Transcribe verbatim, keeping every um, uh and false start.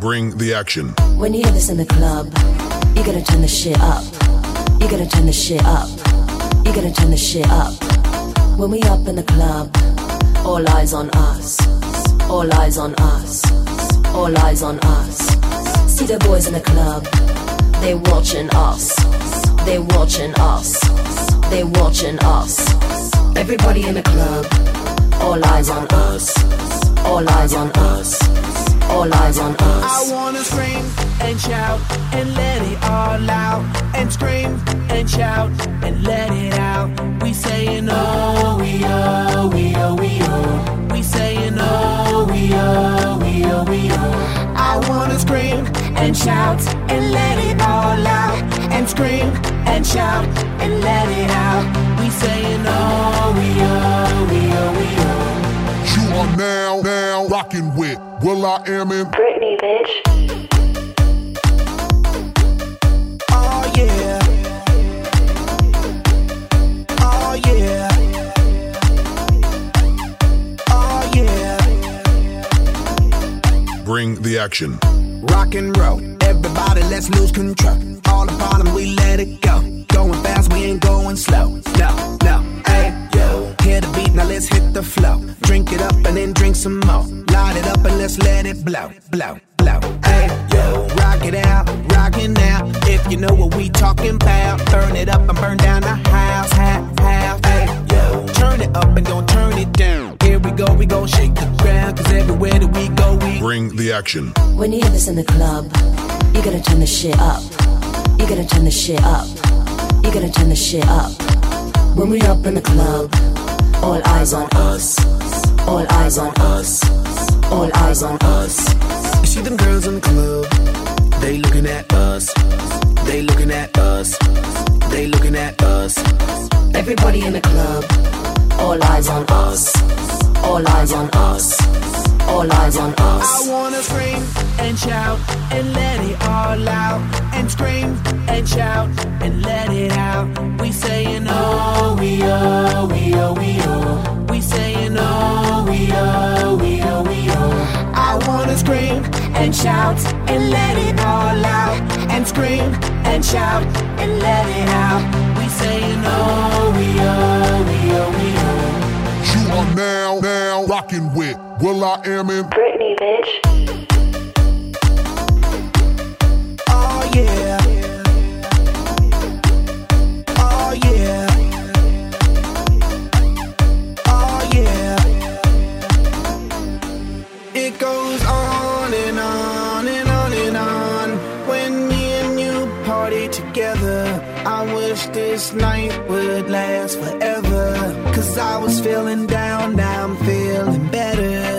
Bring the action. When you hear this in the club, you gotta turn the shit up. You gotta turn the shit up. You gotta turn the shit up. When we up in the club, all eyes on us. All eyes on us. All eyes on us. See the boys in the club, they watching us. They watching us. They watching us. Everybody in the club, all eyes on us. All eyes on us. All eyes on us. I wanna scream and shout and let it all out. And scream and shout and let it out. We saying oh, we oh, we oh, we oh. We saying oh, we oh, we oh, we oh. I wanna scream and shout and let it all out. And scream and shout and let it out. We saying oh, we oh, we oh, we oh. You are now, now rocking with Will I Am in Britney, bitch. Oh yeah. Oh yeah. Oh yeah. Bring the action. Rock and roll, everybody let's lose control. All the bottom we let it go. Going fast, we ain't going slow. No, no, hey, yo. Hear the beat, now let's hit the flow. Drink it up and then drink some more. Light it up and let's let it blow, blow, blow. Hey, yo. Rock it out, rock it now. If you know what we talking about. Burn it up and burn down the house, half, half. Hey, yo. Turn it up and don't turn it down. Here we go, we gon' shake the ground. Cause everywhere that we go, we bring the action. When you hear this in the club, you gotta turn the shit up. You gotta turn the shit up. You gotta turn the shit up. When we up in the club, all eyes on us. All eyes on us. All eyes on us. You see them girls in the club, they looking at us. They looking at us. They looking at us. Everybody in the club, all eyes on us. All eyes on us. All eyes on us. I wanna scream and shout and let it all out. And scream and shout and let it out. We saying oh, we oh, we oh, we oh. We saying oh, we oh, we oh, we oh. I wanna scream and shout and let it all out. And scream and shout and let it out. We saying oh, we oh, we oh, we oh. You are now, now rocking with Will I Am in Britney, bitch. Oh yeah. Oh yeah. Oh yeah. It goes on and on and on and on. When me and you party together, I wish this night would last forever. Cause I was feeling down, now I'm feeling better.